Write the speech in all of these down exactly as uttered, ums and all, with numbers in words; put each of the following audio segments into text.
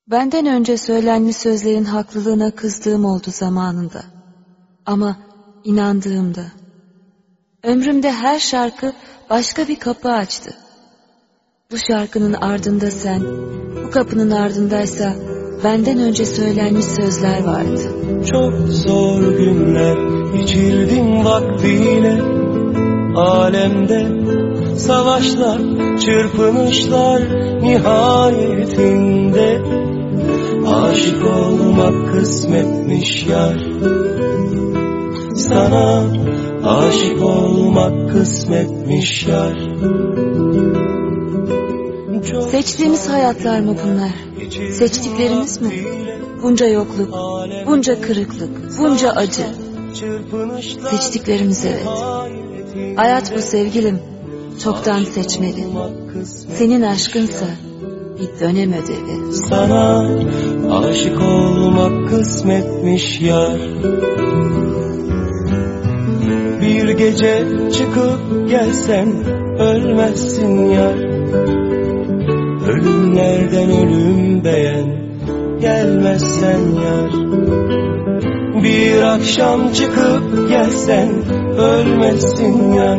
Benden önce söylenmiş sözlerin haklılığına kızdığım oldu zamanında. Ama inandığımda. Ömrümde her şarkı başka bir kapı açtı. Bu şarkının ardında sen, bu kapının ardındaysa benden önce söylenmiş sözler vardı. Çok zor günler geçirdim vaktiyle, alemde savaşlar, çırpınışlar nihayetinde. Aşık olmak kısmetmiş yar, sana aşık olmak kısmetmiş yar. Seçtiğimiz hayatlar mı bunlar? Seçtiklerimiz mi? Bunca yokluk, bunca kırıklık, bunca acı. Seçtiklerimiz evet. Hayat bu sevgilim, çoktan seçmeli. Senin aşkınsa bir dönem ödevi. Sana aşık olmak kısmetmiş yar. Bir gece çıkıp gelsen ölmezsin yar. Ölümlerden ölüm beğen, gelmezsen yar. Bir akşam çıkıp gelsen ölmezsin yar.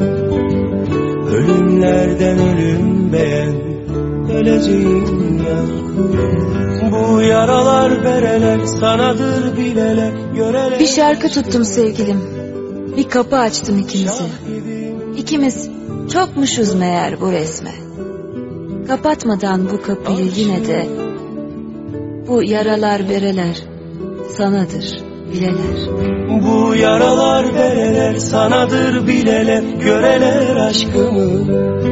Ölümlerden ölüm beğen, öleceğim yar. Bu yaralar bereler sanadır bileler, göreler. Bir şarkı tuttum sevgilim, bir kapı açtım ikimize. İkimiz çokmuşuz meğer bu resme. Kapatmadan bu kapıyı yine de, bu yaralar bereler sanadır bileler. Bu yaralar bereler sanadır bileler, göreler aşkımı.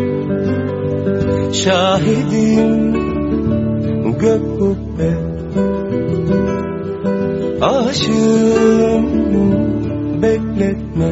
Şahidim gök kubbe, aşığım bekletme.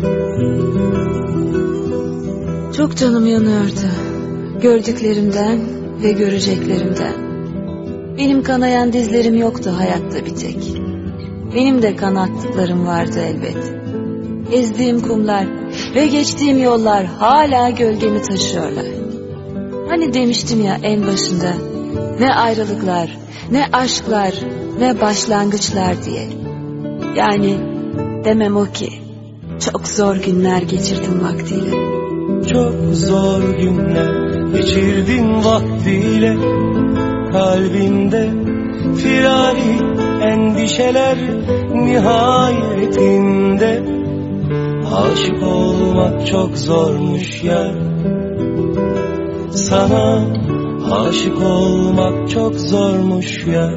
Çok canım yanıyordu gördüklerimden ve göreceklerimden. Benim kanayan dizlerim yoktu hayatta bir tek. Benim de kanattıklarım vardı elbet. Ezdiğim kumlar ve geçtiğim yollar hala gölgemi taşıyorlar. Hani demiştim ya en başında, ne ayrılıklar, ne aşklar, ne başlangıçlar diye. Yani demem o ki, çok zor günler geçirdim vaktiyle. Çok zor günler geçirdim vaktiyle, kalbimde firari endişeler nihayetinde. Aşık olmak çok zormuş ya, sana aşık olmak çok zormuş ya.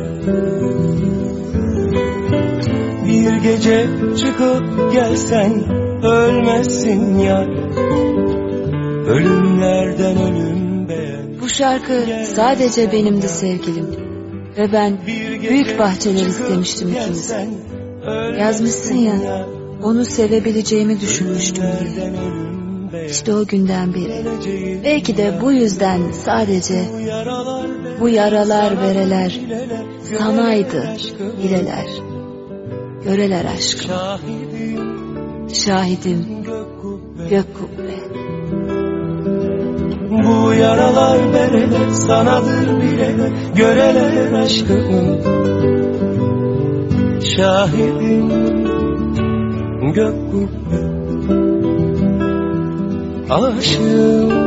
Bir gece çıkıp gelsen ölmezsin ya. Ölümlerden ölüm beğen. Bu şarkı sadece benimdi sevgilim. Ve ben büyük bahçeler istemiştim ikimize. Yazmışsın ya, onu sevebileceğimi düşünmüştüm diye. İşte o günden beri. Belki de bu yüzden sadece bu yaralar bereler sanaydı bileler. Göreler aşkım. Şahidim gök kubbe. Bu yaralar bereler sanadır bileler, göreler aşkımı. Şahidim gök kubbe, aşığım